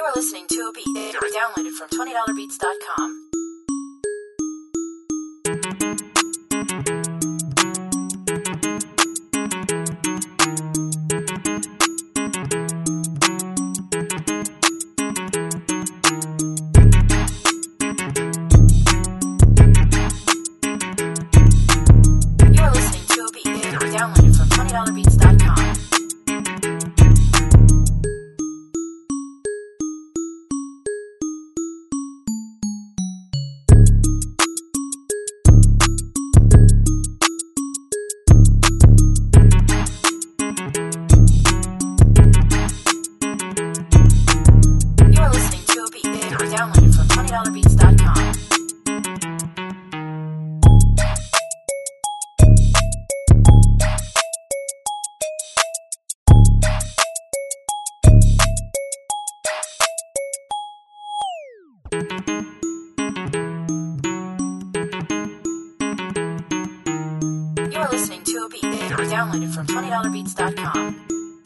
are listening to a beat downloaded from $20beats.com. You are listening to a beat downloaded from $20beats.com. You are listening to a beat downloaded from $20beats.com. You are listening to a beat downloaded from $20beats.com.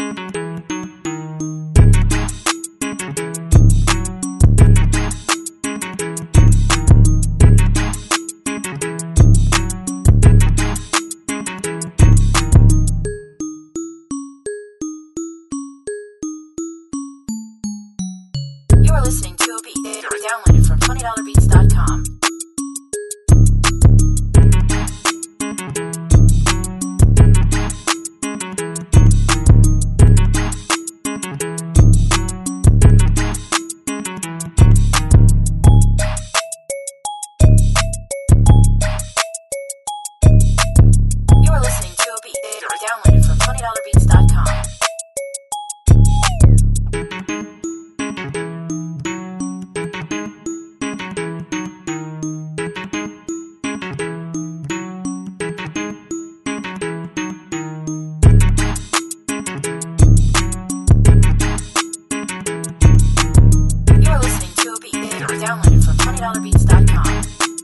You are listening to a beat downloaded from $20beats.com. You are listening to a beat downloaded from $20beats.com. You are listening to a beat downloaded from $20beats.com.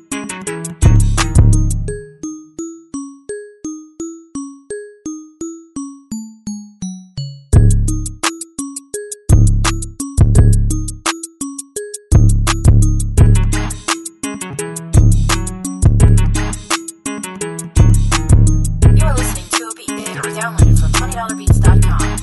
You are listening to a beat downloaded from $20beats.com.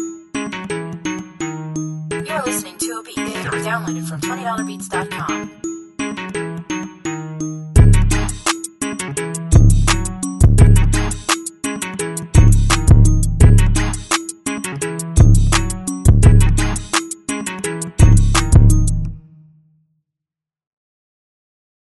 You are listening to a beat downloaded from $20beats.com.